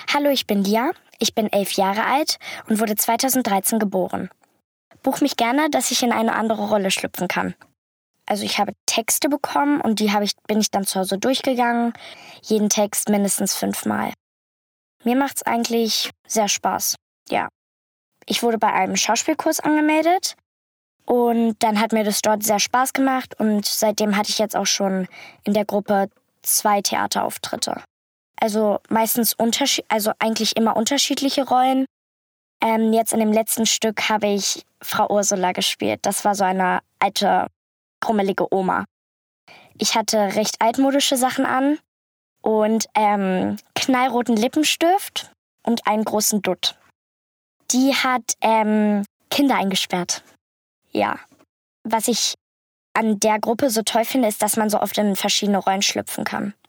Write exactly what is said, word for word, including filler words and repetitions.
Hallo, ich bin Lia, ich bin elf Jahre alt und wurde zweitausenddreizehn geboren. Buch mich gerne, dass ich in eine andere Rolle schlüpfen kann. Also ich habe Texte bekommen und die habe ich, bin ich dann zu Hause durchgegangen. Jeden Text mindestens fünfmal. Mir macht's eigentlich sehr Spaß, ja. Ich wurde bei einem Schauspielkurs angemeldet und dann hat mir das dort sehr Spaß gemacht und seitdem hatte ich jetzt auch schon in der Gruppe zwei Theaterauftritte. Also meistens unterschied, also eigentlich immer unterschiedliche Rollen. Ähm, jetzt in dem letzten Stück habe ich Frau Ursula gespielt. Das war so eine alte, krummelige Oma. Ich hatte recht altmodische Sachen an und ähm, knallroten Lippenstift und einen großen Dutt. Die hat ähm, Kinder eingesperrt. Ja. Was ich an der Gruppe so toll finde, ist, dass man so oft in verschiedene Rollen schlüpfen kann.